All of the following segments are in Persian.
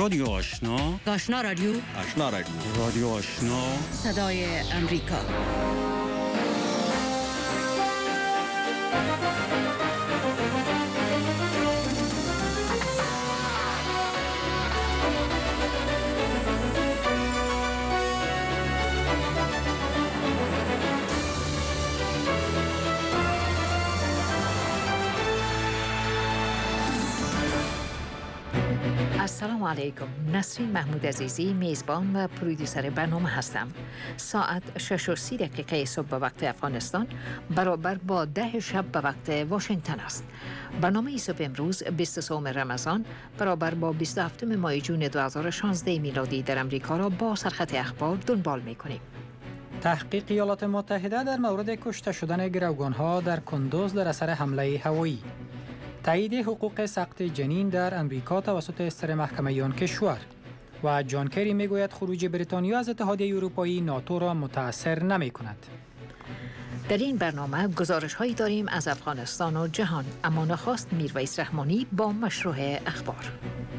رادیو آشنا، آشنا رادیو، آشنا رادیو، رادیو آشنا، صدای امریکا. السلام علیکم. نسرین محمود عزیزی میزبان و پرودیوسر برنامه هستم. ساعت 6:30 صبح به وقت افغانستان برابر با 10 شب به وقت واشنگتن است. برنامه صبح امروز 23 رمضان برابر با 27 ماه جون 2016 میلادی در امریکا را با سرخط اخبار دنبال می‌کنیم. تحقیق ایالات متحده در مورد کشته شدن گروگان‌ها در کندوز در اثر حمله هوایی. تایید حقوق سقط جنین در امریکا توسط استر محکمه آن کشور و جان کری میگوید خروج بریتانیا از اتحادیه اروپایی ناتو را متاثر نمی کند. در این برنامه گزارش هایی داریم از افغانستان و جهان، اما نخست میرویس رحمانی با مشروع اخبار.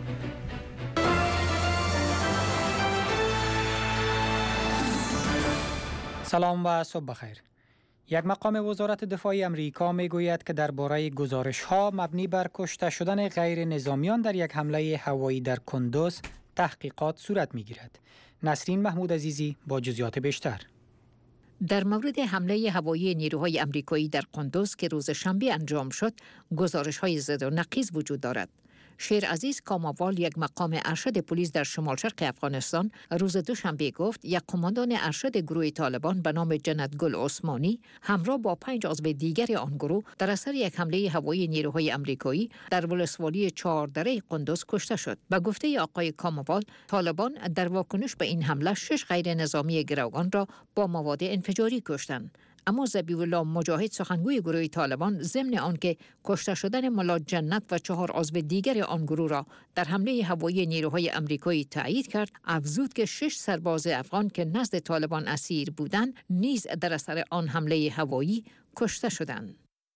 سلام و صبح بخیر. یک مقام وزارت دفاع امریکا میگوید که درباره گزارش‌ها مبنی بر کشته شدن غیر نظامیان در یک حمله هوایی در کندوز تحقیقات صورت می‌گیرد. نسرین محمود عزیزی با جزئیات بیشتر. در مورد حمله هوایی نیروهای امریکایی در کندوز که روز شنبه انجام شد، گزارش‌های ضد و نقیض وجود دارد. شیرعزیز کاماوال، یک مقام ارشد پلیس در شمال شرق افغانستان، روز دوشنبه گفت یک کماندان ارشد گروه طالبان به نام جنت گل عثمانی همراه با 5 عضو دیگر آن گروه در اثر یک حمله هوایی نیروهای امریکایی در ولسوالی 4 دره قندوز کشته شد. به گفته آقای کاماوال، طالبان در واکنش به این حمله 6 غیر نظامی گروگان را با مواد انفجاری کشتند. اما ذبیح الله مجاهد، سخنگوی گروه طالبان، ضمن آنکه کشته شدن ملا جنت و 4 عضو دیگر آن گروه را در حمله هوایی نیروهای امریکایی تایید کرد، افزود که 6 سرباز افغان که نزد طالبان اسیر بودند نیز در اثر آن حمله هوایی کشته شدند.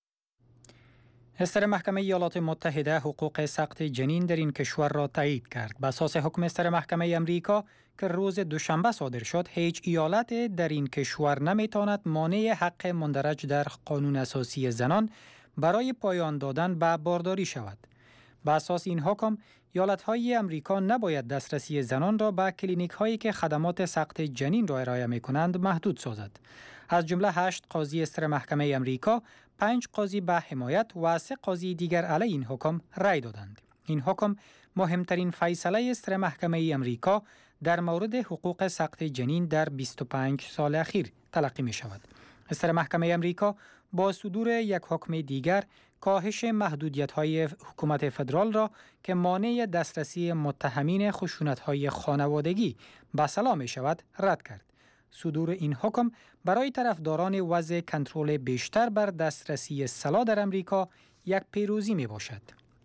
استر محکمه ایالات متحده حقوق سقط جنین در این کشور را تایید کرد. به اساس حکم استر محکمه امریکا که روز دوشنبه صادر شد، هیچ ایالت در این کشور نمیتواند مانع حق مندرج در قانون اساسی زنان برای پایان دادن به بارداری شود. به اساس این حکم، ایالت‌های امریکا نباید دسترسی زنان را به کلینیک‌هایی که خدمات سقط جنین را ارائه می‌کنند محدود سازد. از جمله 8 قاضی استر محکمه امریکا، 5 قاضی به حمایت و 3 قاضی دیگر علیه این حکم رأی دادند. این حکم مهمترین فیصله استر محکمه امریکا در مورد حقوق سقط جنین در 25 سال اخیر تلقی می شود. استر محکمه امریکا با صدور یک حکم دیگر کاهش محدودیت‌های حکومت فدرال را که مانع دسترسی متهمین خشونت‌های خانوادگی به سلا می شود رد کرد. صدور این حکم برای طرفداران وضع کنترل بیشتر بر دسترسی سلاح در امریکا یک پیروزی می باشد.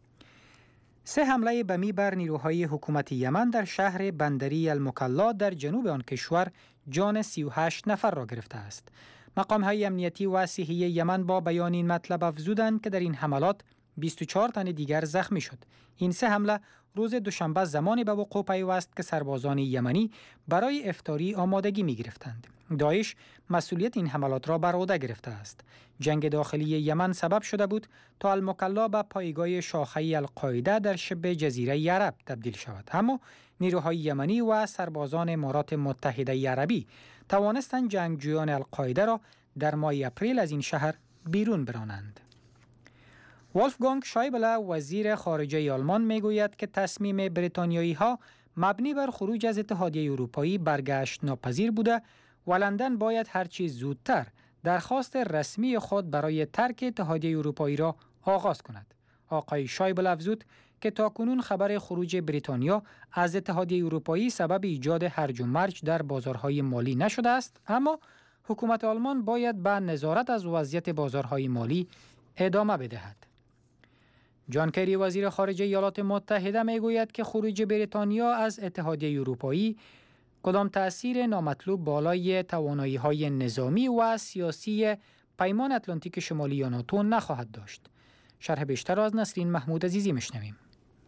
3 حمله بمی بر نیروهای حکومت یمن در شهر بندری المکلا در جنوب آن کشور جان 38 نفر را گرفته است. مقام‌های امنیتی و صحی یمن با بیان این مطلب افزودند که در این حملات 24 تن دیگر زخمی شد. این 3 حمله روز دوشنبه زمانی به وقوع پیوست که سربازان یمنی برای افطاری آمادگی می گرفتند. داعش مسئولیت این حملات را بر عهده گرفته است. جنگ داخلی یمن سبب شده بود تا المکلا به پایگاه شاخه القاعده در شبه جزیره عرب تبدیل شود. اما نیروهای یمنی و سربازان امارات متحده عربی توانستند جنگجویان القاعده را در ماه اپریل از این شهر بیرون برانند. ولفگانگ شایبله، وزیر خارجه آلمان، میگوید که تصمیم بریتانیایی ها مبنی بر خروج از اتحادیه اروپایی برگشت ناپذیر بوده و لندن باید هرچی زودتر درخواست رسمی خود برای ترک اتحادیه اروپایی را آغاز کند. آقای شایبله افزود که تاکنون خبر خروج بریتانیا از اتحادیه اروپایی سبب ایجاد هرج و مرج در بازارهای مالی نشده است، اما حکومت آلمان باید به نظارت از وضعیت بازارهای مالی ادامه بدهد. جان کری، وزیر خارجه ایالات متحده، میگوید که خروج بریتانیا از اتحادیه اروپایی کدام تأثیر نامطلوب بالای توانایی‌های نظامی و سیاسی پیمان اتلانتیک شمالی یا ناتو نخواهد داشت. شرح بیشتر از نسرین محمود عزیزی میشنویم.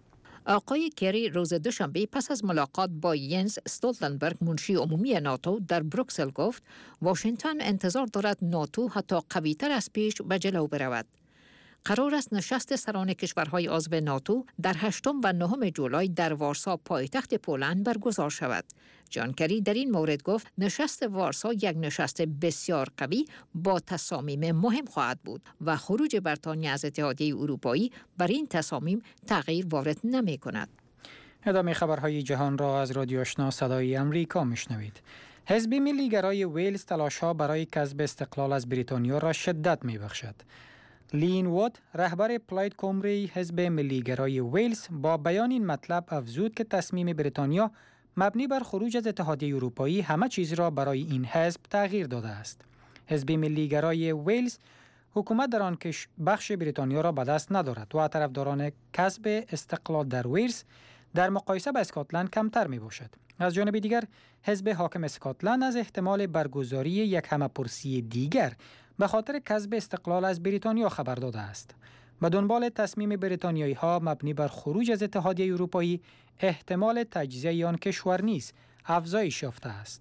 آقای کری روز دوشنبه پس از ملاقات با ینس استولتنبرگ منشی عمومی ناتو در بروکسل گفت واشنگتن انتظار دارد ناتو حتی قوی‌تر از پیش به جلو برود. قرار است نشست سران کشورهای عضو ناتو در 8 و 9 جولای در وارسا پایتخت پولند برگزار شود. جان کری در این مورد گفت نشست وارسا یک نشست بسیار قوی با تصامیم مهم خواهد بود و خروج بریتانیا از اتحادیه اروپایی بر این تصامیم تغییر وارد نمی کند. ادامه خبرهای جهان را از رادیو آشنا صدای امریکا میشنوید. حزب ملیگرای ویلز تلاش‌ها برای کسب استقلال از بریتانیا را شدت می‌بخشد. لین وود رهبر پلاید کومری حزب ملیگرای ویلز با بیان این مطلب افزود که تصمیم بریتانیا مبنی بر خروج از اتحادیه اروپایی همه چیز را برای این حزب تغییر داده است. حزب ملیگرای ویلز حکومت در آن بخش بریتانیا را به دست ندارد و طرفداران کسب استقلال در ویلز در مقایسه با اسکاتلند کمتر می باشد. از جانب دیگر حزب حاکم اسکاتلند از احتمال برگزاری یک همه‌پرسی دیگر به خاطر کسب استقلال از بریتانیا خبر داده است. به دنبال تصمیم بریتانیایی ها مبنی بر خروج از اتحادیه اروپایی، احتمال تجزیه آن کشور نیز افزایش یافته است.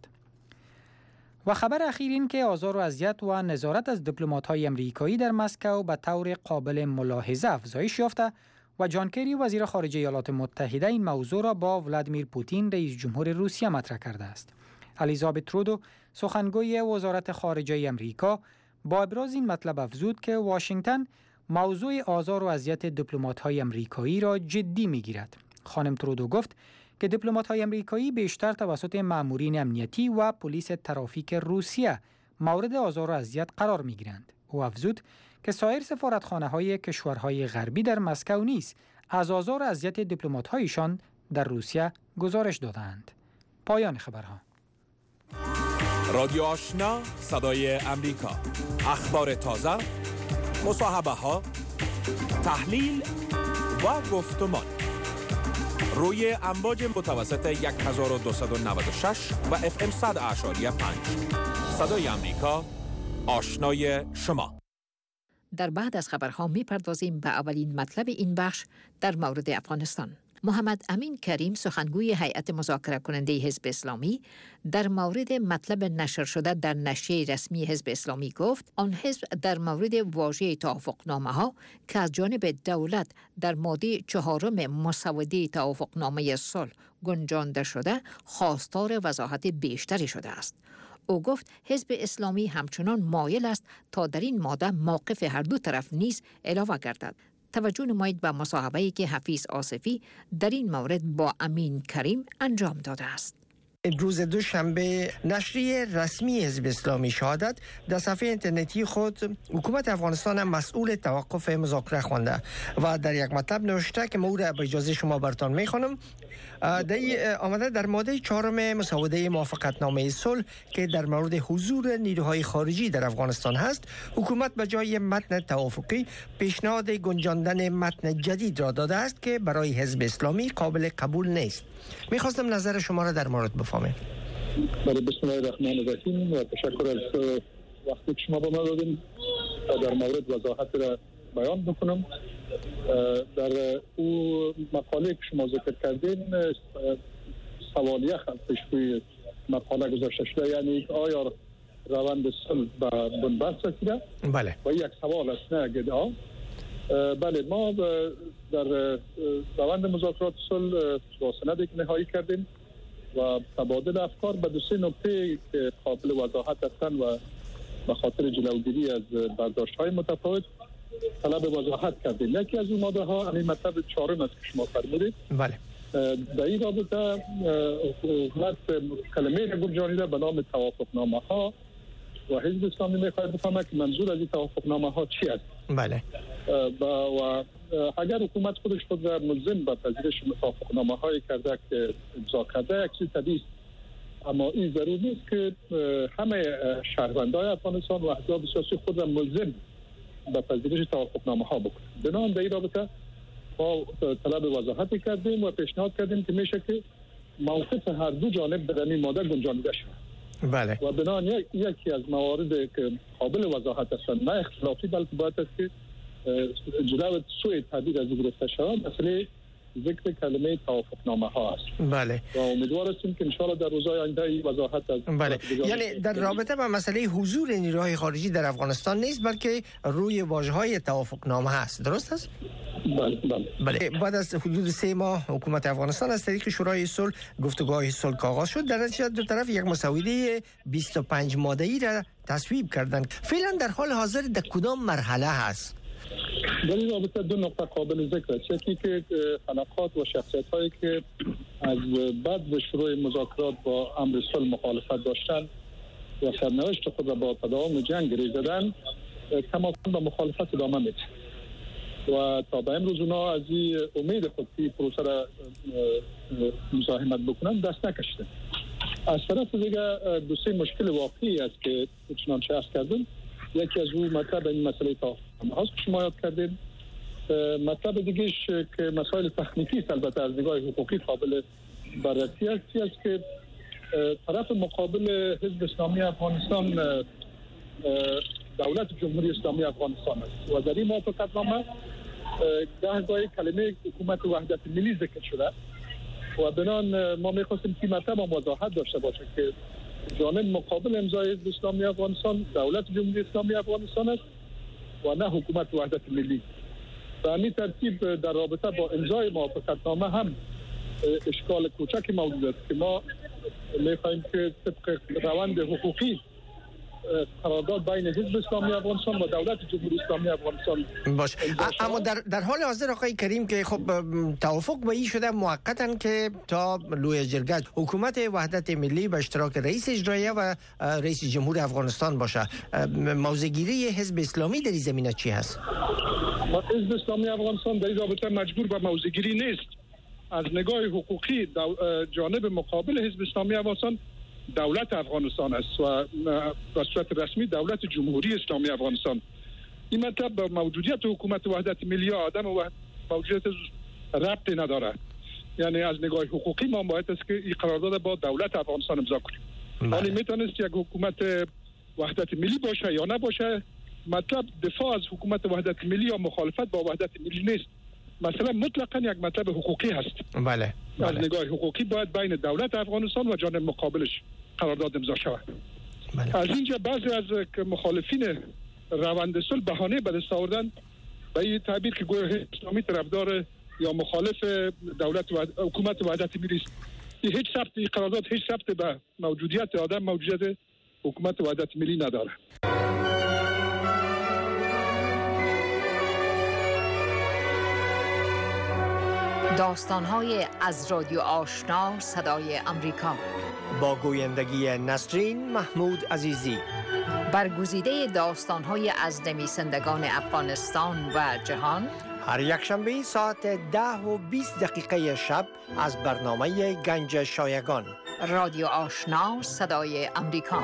و خبر اخیر این که آزار و اذیت و نظارت از دیپلمات‌های آمریکایی در مسکو به طور قابل ملاحظه افزایش یافته و جان کری وزیر خارجه ایالات متحده این موضوع را با ولادیمیر پوتین رئیس جمهور روسیه مطرح کرده است. الیزابت ترودو سخنگوی وزارت خارجه آمریکا با ابراز این مطلب افزود که واشنگتن موضوع آزار و اذیت دیپلمات‌های آمریکایی را جدی می‌گیرد. خانم ترودو گفت که دیپلمات‌های آمریکایی بیشتر توسط مامورین امنیتی و پلیس ترافیک روسیه مورد آزار و اذیت قرار می‌گیرند. او افزود که سایر سفارتخانه‌های کشورهای غربی در مسکو نیز از آزار و اذیت دیپلمات‌هایشان در روسیه گزارش دادند. پایان خبرها. رادیو آشنا صدای امریکا، اخبار تازه، مصاحبه‌ها، تحلیل و گفتمان روی امواج متوسط 1296 و FM 100.5 صدای امریکا، آشنای شما. در بعد از خبرها می‌پردازیم به اولین مطلب این بخش در مورد افغانستان. محمد امین کریم سخنگوی هیئت مذاکره کننده حزب اسلامی در مورد مطلب نشر شده در نشریه رسمی حزب اسلامی گفت آن حزب در مورد واژه توافقنامه ها که از جانب دولت در ماده 4 مسوده توافقنامه صلح گنجانده شده خواستار وضاحت بیشتری شده است. او گفت حزب اسلامی همچنان مایل است تا در این ماده موقف هر دو طرف نیز علاوه گردد. توجه نمایید به مصاحبه‌ای که حفیظ آصفی در این مورد با امین کریم انجام داده است. روز دوشنبه نشریه رسمی حزب اسلامی شهادت در صفحه اینترنتی خود حکومت افغانستان مسئول توقف مذاکره خوانده و در یک مطلب نوشته که ما با اجازه شما براتون میخوانم. آمده در ماده 4 مسوده موافقتنامه صلح که در مورد حضور نیروهای خارجی در افغانستان هست، حکومت به جای متن توافقی پیشنهاد گنجاندن متن جدید را داده است که برای حزب اسلامی قابل قبول نیست. میخواستم نظر شما را در مورد بفهمم. بله، بسم الله الرحمن الرحیم و تشکر از وقتی که شما با ما دادین در مورد وضاحت را بیان بکنم. در او مقاله که شما ذکر کردین سوالیه پیش روی مقاله گذاشته شده، یعنی آیا روند صلح به بنبست رسیده؟ بله. و یک سوال است، نه ادعا. بله، ما در روند مذاکرات صلح با سند نهایی کردیم و تبادل افکار به 2-3 نکته که قابل وضاحت هستند و به خاطر جلوگیری از برداشت‌های متفاوت طلب وضاحت کردیم. یکی از این ماده ها همین مطلب 4 است که شما فرمودید. بله. در این رابطه حکومت کلمه را گنجانیده به نام توافقنامه ها و حزب اسلامی میخواهد بفهمه که منظور از این توافقنامه ها چی است. بله. و اگر حکومت خود را ملزم به پذیرش توافقنامه هایی کرده که امضا کرده، یک چیز طبیعی است، اما این ضروری نیست که همه شهروندان افغانستان و احزاب سیاسی خود را ملزم به پذیرش توافقنامه ها بکنند. بنابراین در این رابطه ما طلب وضاحت کردیم و پیشنهاد کردیم که میشه که موقف هر دو جانب در این ماده گنجانیده شود. بله. و بنابراین یکی از موارد که قابل وضاحت هستند، نه اختلافی، بلکه باید است که جلو سوء تعبیر از گرفته شود، مثلا ذکر کلمه توافقنامه ها است. بله. و امیدوار هستیم که ان شاء الله در روزهای آینده این وضاحت از بله. یعنی در رابطه با مسئله حضور نیروهای خارجی در افغانستان نیست، بلکه روی واژه‌های توافقنامه هست. درست است؟ بله. بعد از حدود 3 ماه حکومت افغانستان از طریق شورای صلح گفتگوهای صلح آغاز شد. در نتیجه دو طرف یک مسوده 25 ماده‌ای را تصویب کردند. فعلا در حال حاضر در کدام مرحله هست؟ در این رابطه 2 نقطه قابل ذکر است. یکی که خلافات و شخصیت‌هایی که از بعد به شروع مذاکرات با امر صلح مخالفت داشتند و سرنوشت خود را با تداوم جنگ گریزیدند، کماکان به مخالفت ادامه میدن و تا به امروز اونا از این امید خود که پروسه را مزاحمت بکنن دست نکشیدن. از طرف دیگه 2-3 مشکل واقعی است که چنانچه عرض کردم. یکی از اون مطلب این مسئله توافقنامه هاست که شما یاد کردید. مطلب دیگه‌اش که مسائل تکنیکی است، البته از نگاه حقوقی قابل بررسی است که طرف مقابل حزب اسلامی افغانستان دولت جمهوری اسلامی افغانستان است و در این موافقتنامه گاهی کلمه حکومت وحدت ملی ذکر شده و بنان ما می‌خواستیم که مطلب وضاحت داشته باشه که جانب مقابل امضای حزب اسلامی افغانستان دولت جمهوری اسلامی افغانستان است و نه حکومت وحدت ملی. به همین ترتیب در رابطه با امضای موافقتنامه هم اشکال کوچکی موجود است که ما می‌خواهیم که طبق روند حقوقی قرارداد بین حزب اسلامی افغانستان و دولت جمهوری اسلامی افغانستان باشه. اما در حال حاضر آقای کریم که خب توافق به این شده موقتا که تا لوی جرگه حکومت وحدت ملی به اشتراک رئیس اجراییه و رئیس جمهور افغانستان باشه، موضع‌گیری حزب اسلامی در این زمینه چی هست؟ حزب اسلامی افغانستان در این رابطه مجبور به موضع‌گیری نیست. از نگاه حقوقی جانب مقابل حزب اسلامی افغانستان دولت افغانستان است و به صورت رسمی دولت جمهوری اسلامی افغانستان. این مطلب به موجودیت حکومت وحدت ملی آدم و موجودیت ربطی نداره. یعنی از نگاه حقوقی ما باید است که این قرارداد با دولت افغانستان امضا کنیم. ولی میتونست یک حکومت وحدت ملی باشه یا نباشه. مطلب دفاع از حکومت وحدت ملی یا مخالفت با وحدت ملی نیست. مثلا مطلقاً یک مطلب حقوقی هست. بله. از نگاه حقوقی باید بین دولت افغانستان و جانب مقابلش قرارداد امضا شود. از اینجا بعضی از مخالفین روند صلح بهانه به دست آوردن به این تعبیر که گویا اسلامی طرفدار یا مخالف دولت و حکومت وحدت ملی است. هیچ ثبت قرارداد هیچ ثبت به موجودیت آدم موجودیت حکومت وحدت ملی نداره. داستان‌های از رادیو آشنا صدای امریکا با گویندگی نسرین محمود عزیزی. برگزیده داستان‌های از نویسندگان افغانستان و جهان هر یک شنبه ساعت 10:20 شب از برنامه گنج شایگان. رادیو آشنا صدای امریکا.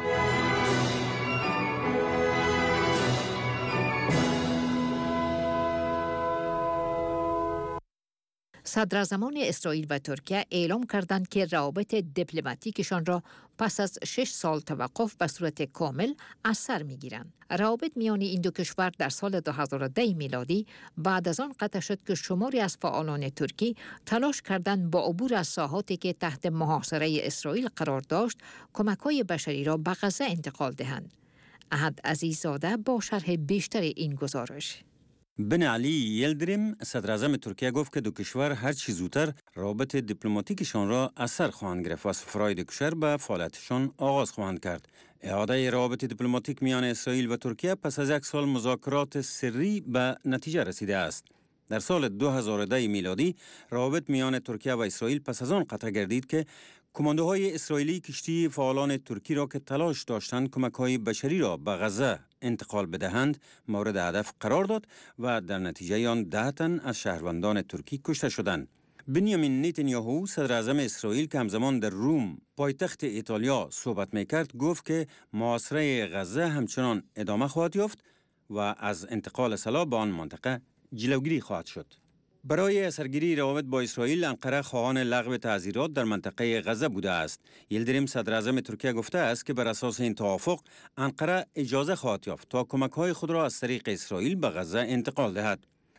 صدراعظمان اسرائیل و ترکیه اعلام کردند که روابط دیپلماتیکشان را پس از 6 سال توقف به صورت کامل از سر می‌گیرند. روابط میان این دو کشور در سال 2010 میلادی بعد از آن قطع شد که شماری از فعالان ترکی تلاش کردند با عبور از ساحاتی که تحت محاصره اسرائیل قرار داشت کمک‌های بشری را به غزه انتقال دهند. احد عزیزاده با شرح بیشتر این گزارش. بن علی یلدریم صدراعظم ترکیه گفت که دو کشور هر چه زودتر روابط دیپلماتیکشان را از سر خواهند گرفت و سفرهای دو کشور به فعالیتشان آغاز خواهند کرد. اعاده روابط دیپلماتیک میان اسرائیل و ترکیه پس از 1 سال مذاکرات سری به نتیجه رسیده است. در سال 2010 میلادی روابط میان ترکیه و اسرائیل پس از آن قطع گردید که کماندوهای اسرائیلی کشتی فعالان ترکی را که تلاش داشتند کمک‌های بشری را به غزه انتقال بدهند مورد هدف قرار داد و در نتیجه آن 10 تن از شهروندان ترکی کشته شدند. بنیامین نتانیاهو صدراعظم اسرائیل که همزمان در روم پایتخت ایتالیا صحبت میکرد گفت که محاصره غزه همچنان ادامه خواهد یافت و از انتقال سلاح به آن منطقه جلوگیری خواهد شد. برای اثرگیری روابط با اسرائیل انقره خواهان لغو تعزیرات در منطقه غزه بوده است. یلدریم صدراعظم ترکیه گفته است که بر اساس این توافق انقره اجازه خواهد یافت تا کمک‌های خود را از طریق اسرائیل به غزه انتقال دهد.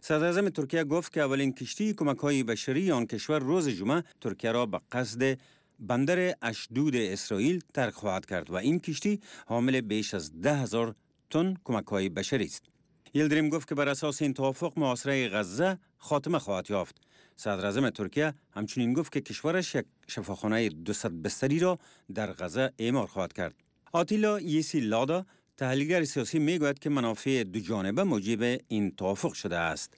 صدراعظم ترکیه گفت که اولین کشتی کمک‌های بشری آن کشور روز جمعه ترکیه را به قصد بندر اشدود اسرائیل ترک خواهد کرد و این کشتی حامل بیش از 10,000 تن کمک‌های بشری است. یلدریم گفت که بر اساس این توافق محاصره غزه خاتمه خواهد یافت. صدراعظم ترکیه همچنین گفت که کشورش یک شفاخانه 200 بستری را در غزه اعمار خواهد کرد. آتیلا یسی لادا تحلیلگر سیاسی میگوید که منافع دو جانبه موجب این توافق شده است.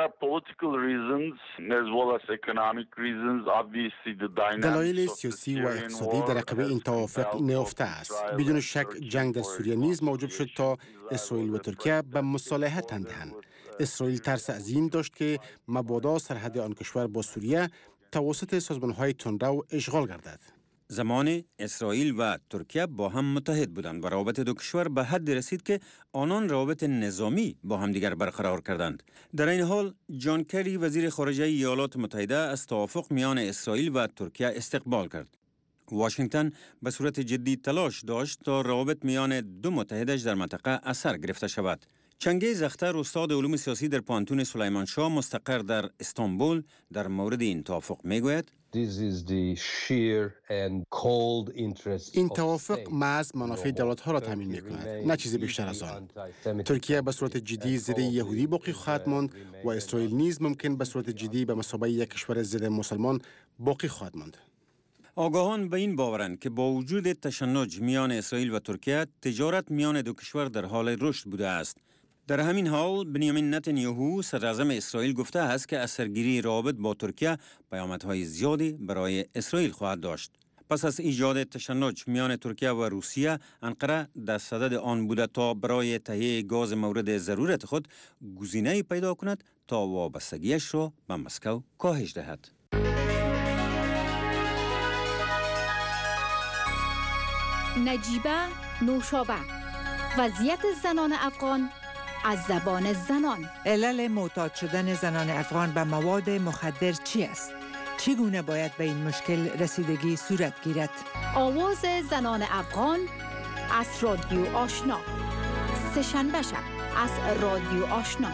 دلایل سیاسی و اقتصادی در عقب این توافق نهفته است. بدون شک جنگ در سوریه نیز موجب شد تا اسرائیل و ترکیه به مصالحه تن دهند. اسرائیل ترس از این داشت که مبادا سرحد آن کشور با سوریه توسط سازمان‌های تندرو اشغال گردد. زمان اسرائیل و ترکیه با هم متحد بودند و روابط دو کشور به حد رسید که آنان روابط نظامی با هم دیگر برقرار کردند. در این حال جان کری وزیر خارجه ایالات متحده از توافق میان اسرائیل و ترکیه استقبال کرد. واشنگتن به صورت جدی تلاش داشت تا روابط میان دو متحدش در منطقه اثر گرفته شود. چنگیز اختر استاد علوم سیاسی در پانتون سلیمان شاه مستقر در استانبول در مورد این توافق میگوید: این توافق محض منافع دولت‌ها را تامین می‌کند، نه چیزی بیشتر از آن. ترکیه به صورت جدی ضد یهودی باقی خواهد ماند و اسرائیل نیز ممکن به صورت جدی به مثابه یک کشور ضد مسلمان باقی خواهد ماند. آگاهان به این باورند که با وجود تشنج میان اسرائیل و ترکیه، تجارت میان دو کشور در حال رشد بوده است. در همین حال بنیامین نتانیاهو صدراعظم اسرائیل گفته است که اثرگیری روابط با ترکیه پیامدهای زیادی برای اسرائیل خواهد داشت. پس از ایجاد تشنج میان ترکیه و روسیه، انقره در صدد آن بوده تا برای تهیه گاز مورد ضرورت خود گزینه‌ای پیدا کند تا وابستگیش را به مسکو کاهش دهد. نجیبه نوشابه، وضعیت زنان افغان از زبان زنان. علل معتاد شدن زنان افغان به مواد مخدر چی است؟ چگونه باید به این مشکل رسیدگی صورت گیرد؟ آواز زنان افغان از رادیو آشنا، سه‌شنبه شب از رادیو آشنا.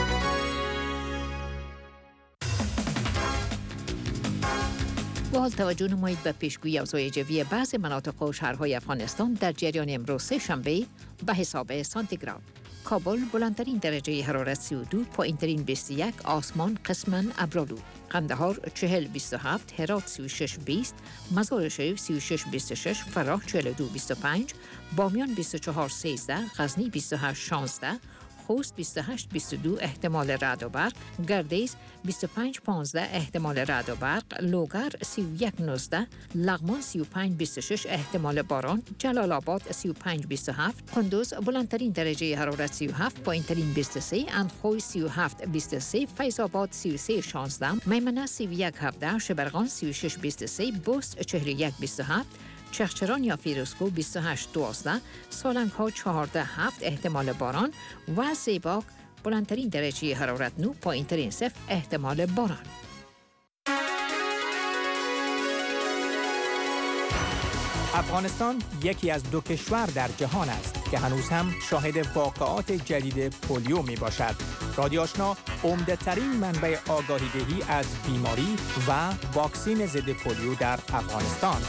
با حال توجه نمایید به پیشگویی اوضاع جوی بعضی مناطق و شهرهای افغانستان در جریان امروز سه‌شنبه به حساب سانتیگراد. کابل بلندترین درجه حرارت 32، پایینترین 21، آسمان قسماً ابرآلود. قندهار 40-27، هرات 36-20، مزار شریف 36-26، فراه 42-25، بامیان 24-13، غزنی 28-16، خوست 28-22 احتمال رعد و برق، گردیز 25-15 احتمال رعد و برق، لوگر 31-19، لغمان 35-26 احتمال باران، جلال آباد 35-27، قندوز بلندترین درجه حرارت 37، پایینترین 23، اندخوی 37-23، فیض آباد 33-16، میمنه 31-17، شبرغان 36-23، بست 41-27، چغچران یا فیروزکو 28-12، سالنگ ها 14-7 احتمال باران و زیباک بلندترین درجه حرارت 9، پایینترین 0 احتمال باران. افغانستان یکی از دو کشور در جهان است که هنوز هم شاهد واقعات جدید پولیو می باشد. رادیو آشنا عمده ترین منبع آگاهی دهی از بیماری و واکسین ضد پولیو در افغانستان.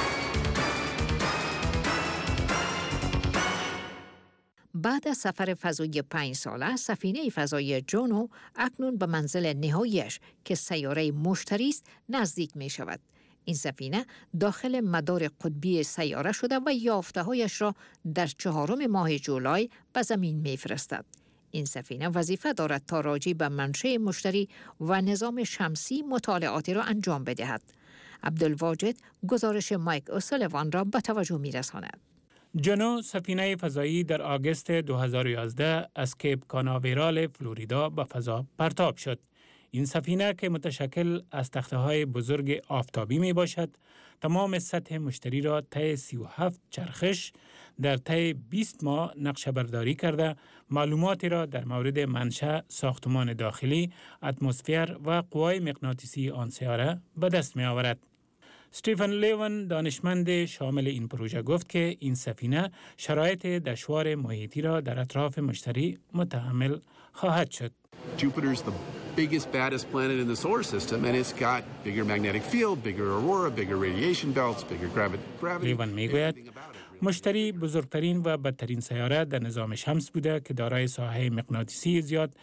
بعد از سفر فضایی 5 ساله، سفینه فضایی جونو اکنون به منزل نهاییش که سیاره مشتری است نزدیک می شود. این سفینه داخل مدار قطبی سیاره شده و یافته‌هایش را در 4 ماه جولای به زمین می فرستد. این سفینه وظیفه دارد تا راجع به منشأ مشتری و نظام شمسی مطالعاتی را انجام بدهد. عبدالواجد گزارش مایک اوسلیوان را به توجه می رساند. جونو سفینه فضایی در آگوست 2011 از کیپ کاناویرال فلوریدا به فضا پرتاب شد. این سفینه که متشکل از تخته‌های بزرگ آفتابی می باشد، تمام سطح مشتری را طی 37 چرخش در طی 20 ماه نقشه برداری کرده، معلوماتی را در مورد منشأ، ساختمان داخلی، اتمسفر و قوای مغناطیسی آن سیاره به دست می آورد. استیفن لیون دانشمند شامل این پروژه گفت که این سفینه شرایط دشوار محیطی را در اطراف مشتری متحمل خواهد شد. Jupiter's the biggest, baddest planet in the solar system, and it's got bigger magnetic field, bigger aurora, bigger radiation belts, bigger gravity. لیون میگوید مشتری بزرگترین و بدترین سیاره در نظام شمس بوده که دارای ساحه مغناطیسی زیاد،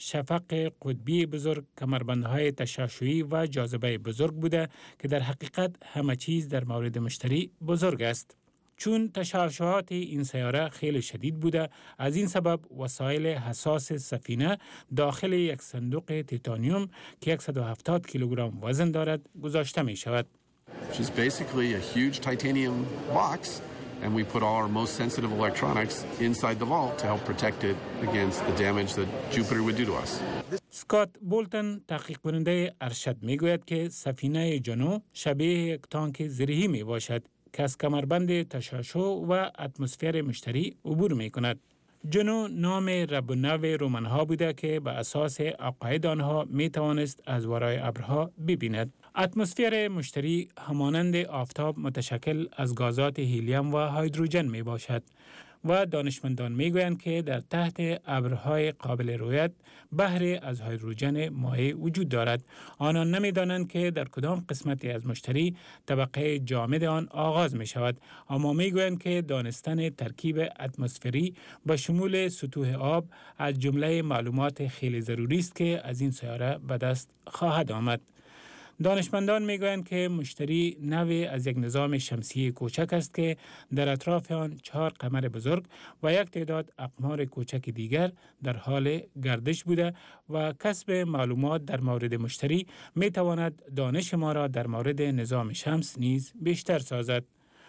شفق قطبی بزرگ، کمربندهای تشعشعی و جاذبه بزرگ بوده که در حقیقت همه چیز در مورد مشتری بزرگ است. چون تشعشعات این سیاره خیلی شدید بوده، از این سبب وسایل حساس سفینه داخل یک صندوق تیتانیوم که 170 کیلوگرم وزن دارد گذاشته می شود. She's basically a huge titanium box, and we put all our most sensitive electronics inside the vault to help protect it against the damage that Jupiter would do to us. اسکات بولتن تحقیق کننده ارشد می گوید که سفینه جنو شبیه یک تانک زرهی می باشد که از کمربند تشعشع و اتمسفر مشتری عبور می کند. جنو نام رب و نو رومنها بوده که به اساس عقاید آنها می توانست از ورای ابرها ببیند. اتمسفر مشتری همانند آفتاب متشکل از گازات هیلیم و هیدروژن می باشد و دانشمندان می گویند که در تحت ابرهای قابل رؤیت بحری از هیدروژن مایع وجود دارد. آنان نمی دانند که در کدام قسمتی از مشتری طبقه جامد آن آغاز می شود، اما می گویند که دانستن ترکیب اتمسفری با شمول سطوح آب از جمله معلومات خیلی ضروری است که از این سیاره به دست خواهد آمد. دانشمندان میگویند که مشتری نوعی از یک نظام شمسی کوچک است که در اطراف آن 4 قمر بزرگ و یک تعداد اقمار کوچک دیگر در حال گردش بوده و کسب معلومات در مورد مشتری می تواند دانش ما را در مورد نظام شمس نیز بیشتر سازد.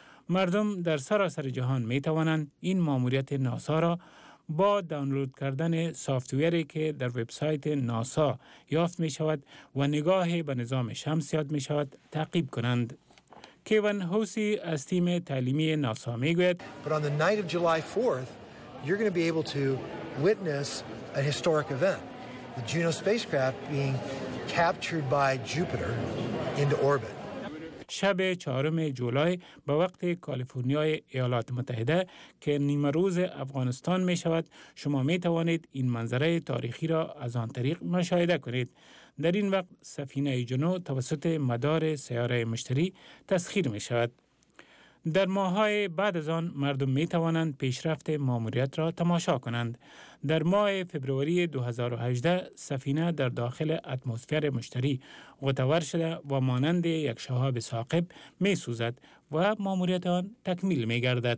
مردم در سراسر جهان می توانند این ماموریت ناسا را با دانلود کردن سافتویری که در وبسایت ناسا یافت می شود و نگاه به نظام شمس یاد می شود تعقیب کنند. کیون هوسی از تیم تعلیمی ناسا می گوید But on the night of July 4th, you're going to be able to witness a historic event. The Juno spacecraft being captured by Jupiter into orbit. شب 4 جولای به وقت کالیفرنیای ایالات متحده که نیمه روز افغانستان می شود، شما می توانید این منظره تاریخی را از آن طریق مشاهده کنید. در این وقت سفینه جنو توسط مدار سیاره مشتری تسخیر می شود. در ماه‌های بعد از آن مردم می توانند پیشرفت ماموریت را تماشا کنند. در ماه فبروری 2018 سفینه در داخل اتمسفر مشتری غوطه‌ور شده و مانند یک شهاب ثاقب می سوزد و ماموریت آن تکمیل می گردد.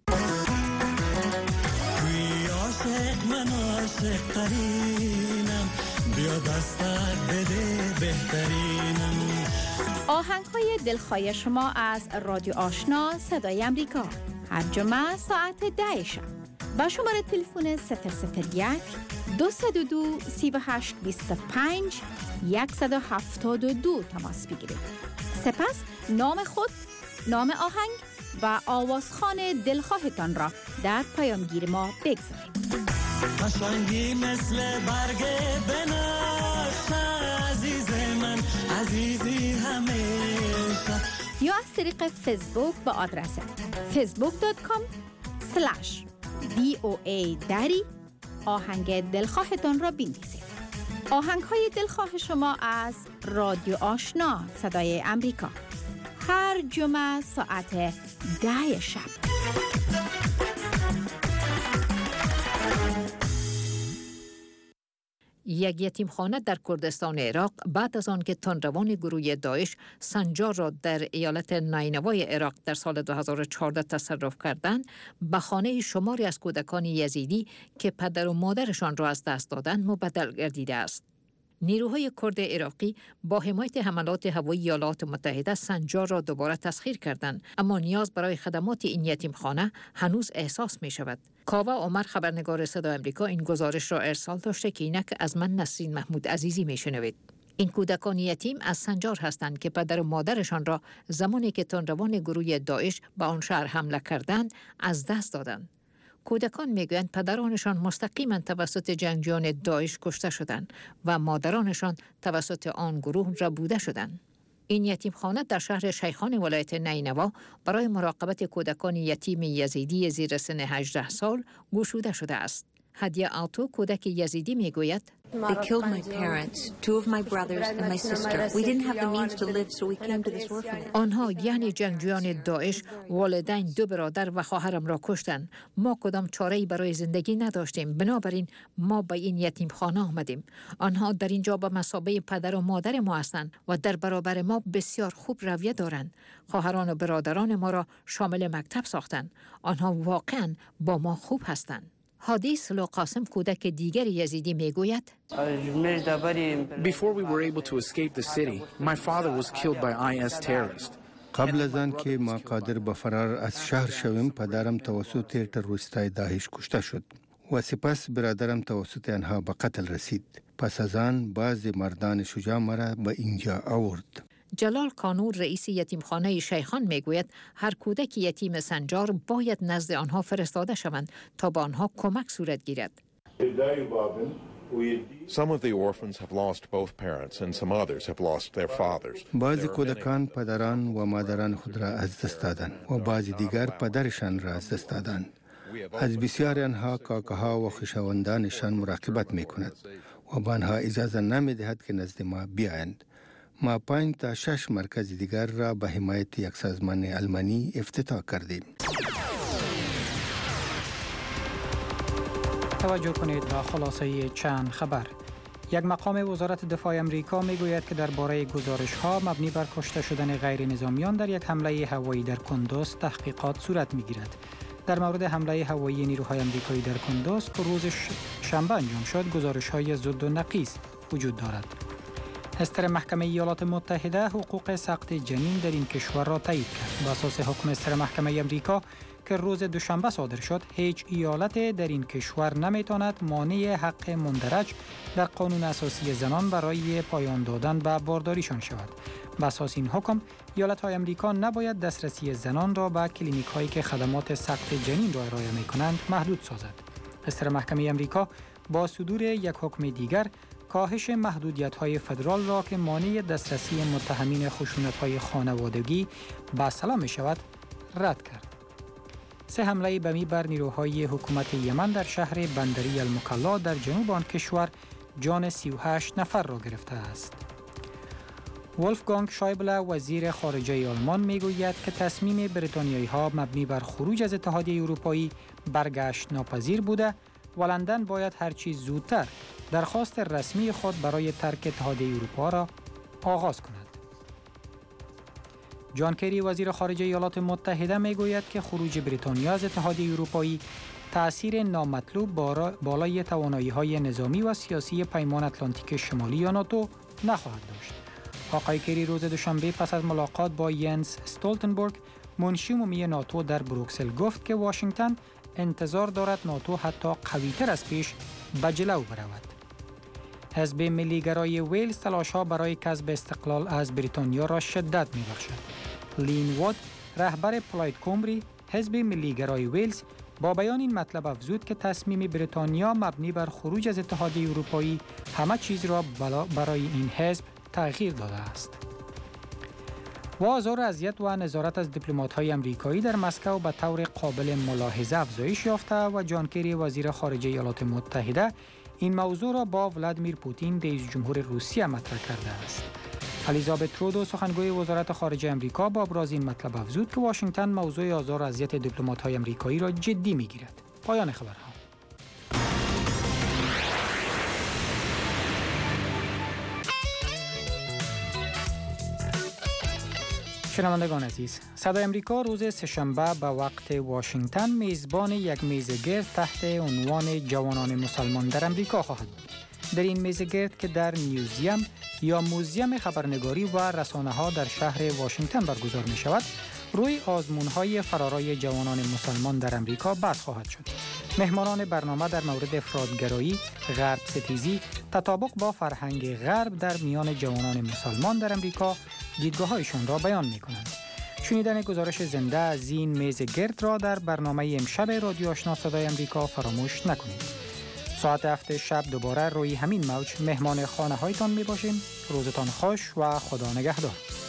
آهنگ‌های دلخواه شما از رادیو آشنا صدای امریکا هر جمعه ساعت 10 شب با شماره تلفن 001 202 38 25 172 تماس بگیرید. سپس نام خود، نام آهنگ و آوازخوان دلخواهتان را در پیامگیر ما بگذارید. قشنگی مثل برگ بنفشه عزیز من، عزیزی همیشه. یا از طریق فیسبوک با آدرس facebook.com/VOA دری آهنگ دلخواهتان را بنویسید. آهنگ های دلخواه شما از رادیو آشنا صدای امریکا هر جمعه ساعت 10 شب. یک یتیمخانه در کردستان عراق بعد از آن که تندروان گروه داعش سنجار را در ایالت نینوای عراق در سال 2014 تصرف کردند، به خانه شماری از کودکان یزیدی که پدر و مادرشان را از دست دادند مبدل گردیده است. نیروهای کرد عراقی با حمایت حملات هوایی ایالات متحده سنجار را دوباره تسخیر کردند، اما نیاز برای خدمات این یتیمخانه هنوز احساس می شود. کاوه عمر خبرنگار صدای آمریکا این گزارش را ارسال داشته که اینک از من نسرین محمود عزیزی می شنوید. این کودکان یتیم از سنجار هستند که پدر و مادرشان را زمانی که تندروان گروه داعش به آن شهر حمله کردند از دست دادند. کودکان میگویند پدرانشان مستقیما توسط جنگجویان داعش کشته شدند و مادرانشان توسط آن گروه ربوده شدند. این یتیمخانه در شهر شیخان ولایت نینوا برای مراقبت کودکان یتیم یزیدی زیر سن 18 سال گشوده شده است. هدیه آتو کودک یزیدی میگوید They killed my parents, two of my brothers and my sister. We didn't have the means to live, so we came to this orphanage. آنها یعنی جنگجویان داعش والدین 2 برادر و خواهرم را کشتند. ما کدام چاره‌ای برای زندگی نداشتیم. بنابراین ما به این یتیمخانه آمدیم. آنها در اینجا به مثابه پدر و مادر ما هستند و در برابر ما بسیار خوب رویه دارند. خواهران و برادران ما را شامل مکتب ساختند. آنها واقعا با ما خوب هستند. هادی سلو قاسم کودک دیگر یزیدی میگوید Before we were able to escape the city, my father was killed by IS terrorists. قبل از آن که ما قادر به فرار از شهر شویم پدرم توسط تروریستای داعش کشته شد و سپس برادرم توسط آنها به قتل رسید. پس از آن بعض مردان شجاع مرا به اینجا آورد. جلال کانور رئیس یتیمخانه شیخان میگوید هر کودک یتیم سنجار باید نزد آنها فرستاده شوند تا با آنها کمک صورت گیرد. Some of the orphans have lost both parents and some others have lost their fathers. بعضی کودکان پدران و مادران خود را از دست دادند و بعضی دیگر پدرشان را از دست دادند. از بسیاری آنها کاکاها و خویشاوندانشان مراقبت میکند و به آنها اجازه نمیدهد که نزد ما بیایند. ما 5 تا 6 مرکز دیگر را به حمایت یک سازمان آلمانی افتتاح کردیم. توجه کنید به خلاصه چند خبر. یک مقام وزارت دفاع امریکا میگوید که درباره گزارش‌ها مبنی بر کشته شدن غیر نظامیان در یک حمله هوایی در کندوز تحقیقات صورت میگیرد. در مورد حمله هوایی نیروهای امریکایی در کندوز که روز شنبه انجام شد گزارش‌های زد و نقیض وجود دارد. استر محکمه ایالات متحده حقوق سقط جنین در این کشور را تایید کرد. بر اساس حکم استر محکمه امریکا که روز دوشنبه صادر شد، هیچ ایالت در این کشور نمیتواند مانع حق مندرج در قانون اساسی زنان برای پایان دادن به بارداریشان شود. بر اساس این حکم، ایالت‌های امریکا نباید دسترسی زنان را به کلینیک‌هایی که خدمات سقط جنین را ارائه می‌کنند محدود سازد. استر محکمه امریکا با صدور یک حکم دیگر کاهش محدودیت‌های فدرال را که مانع دسترسی متهمین خشونت‌های خانوادگی به سلا می‌شود رد کرد. 3 حمله بمی بر نیروهای حکومت یمن در شهر بندری المکلا در جنوب آن کشور جان 38 نفر را گرفته است. ولفگانگ شایبله وزیر خارجه آلمان میگوید که تصمیم بریتانیایی‌ها مبنی بر خروج از اتحادیه اروپایی برگشت ناپذیر بوده و لندن باید هرچی زودتر درخواست رسمی خود برای ترک اتحادیه اروپا را آغاز کند. جان کری وزیر خارجه ایالات متحده میگوید که خروج بریتانیا از اتحادیه اروپایی تأثیر نامطلوب بالای توانایی‌های نظامی و سیاسی پیمان اتلانتیک شمالی یا ناتو نخواهد داشت. آقای کری روز دوشنبه پس از ملاقات با ینس استولتنبرگ منشی عمومی ناتو در بروکسل گفت که واشنگتن انتظار دارد ناتو حتی قوی‌تر از پیش به جلو برود. حزب ملیگرای ویلز تلاش‌ها برای کسب استقلال از بریتانیا را شدت می‌بخشد. لین واد رهبر پلاید کومبری حزب ملیگرای ویلز با بیان این مطلب افزود که تصمیم بریتانیا مبنی بر خروج از اتحادیه اروپایی همه چیز را برای این حزب تغییر داده است. آزار و اذیت و نظارت از دیپلمات‌های آمریکایی در مسکو به طور قابل ملاحظه افزایش یافته و جان کری وزیر خارجه ایالات متحده این موضوع را با ولادیمیر پوتین رئیس جمهور روسیه مطرح کرده است. الیزابت ترودو سخنگوی وزارت خارجه آمریکا با ابراز این مطلب افزود که واشنگتن موضوع آزار و اذیت دیپلمات‌های آمریکایی را جدی می‌گیرد. پایان خبرها. شنوندگان عزیز، صدای امریکا روز سه‌شنبه به وقت واشنگتن میزبان یک میزگرد تحت عنوان جوانان مسلمان در امریکا خواهد بود. در این میزگرد که در میوزیم یا موزیم خبرنگاری و رسانه‌ها در شهر واشنگتن برگزار می شود، روی آزمون‌های فرارای جوانان مسلمان در امریکا بحث خواهد شد. مهمانان برنامه در مورد افراطگرایی، غرب ستیزی، تطابق با فرهنگ غرب در میان جوانان مسلمان در امریکا دیدگاه‌هایشان را بیان می‌کنند. شنیدن گزارش زنده از این میز گرد را در برنامه امشب رادیو آشنا صدای امریکا فراموش نکنید. ساعت 7 شب دوباره روی همین موج مهمان خانه‌هایتان می‌باشیم. روزتان خوش و خدا نگهدار.